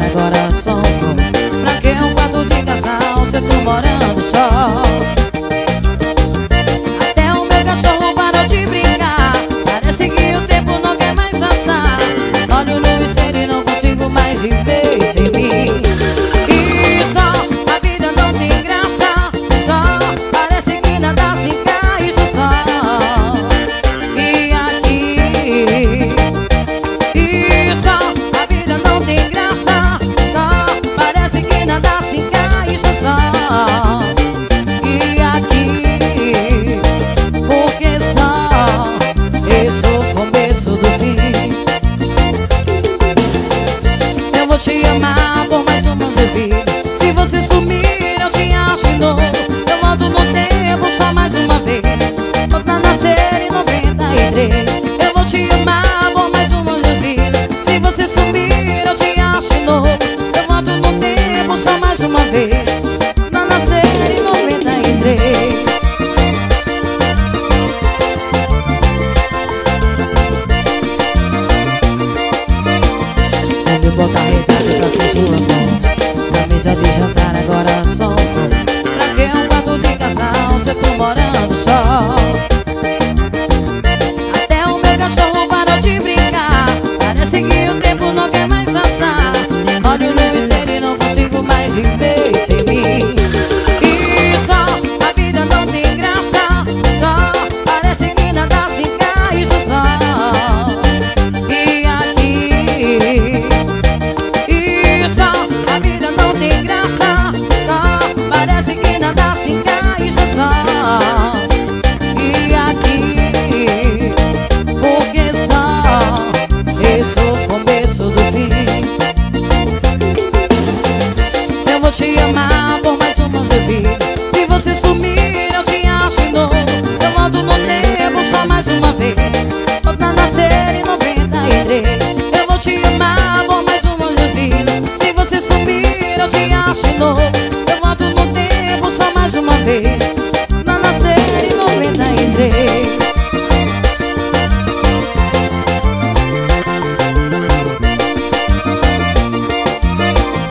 agora solto. Pra que um quarto de casal se eu tô morando só? Até o meu cachorro parou de brincar. Parece que o tempo não quer mais passar. Olho no espelho e não consigo mais viver sem mim. E só a vida não tem graça. Só parece que nada se encaixa só. E aqui e só a vida não tem graça. Só parece que nada se encaixa só. E aqui porque só esse é o começo do fim. Eu vou te amar por mais uma vez. Se você sumir eu te acho de novo. Eu volto no tempo só mais uma vez. Volto a nascer em 93. Eu vou te amar por mais uma vez. Se você sumir eu te acho de novo. Eu volto no tempo só mais uma vez. Volto a nascer em 93. Vou botar recado pra ser sua voz. Na mesa de jantar agora solto. Pra que um quarto de casal se eu tô morando só? Até o meu cachorro parou de brincar. Parece que o tempo não quer mais passar. Olho no espelho e não consigo mais viver sem mim. E só a vida não tem graça. Só parece que nada se encaixa só. E aqui e só a vida não tem graça. Só parece que nada se encaixa só. E aqui porque só esse é o começo do fim. Eu vou te amar por mais uma vez. Se você sumir eu te acho de novo. Eu volto no tempo só mais uma vez. Volto a nascer em 93. Eu vou te amar por mais uma vez. Se você sumir eu te acho de novo. Eu volto no tempo só mais uma vez.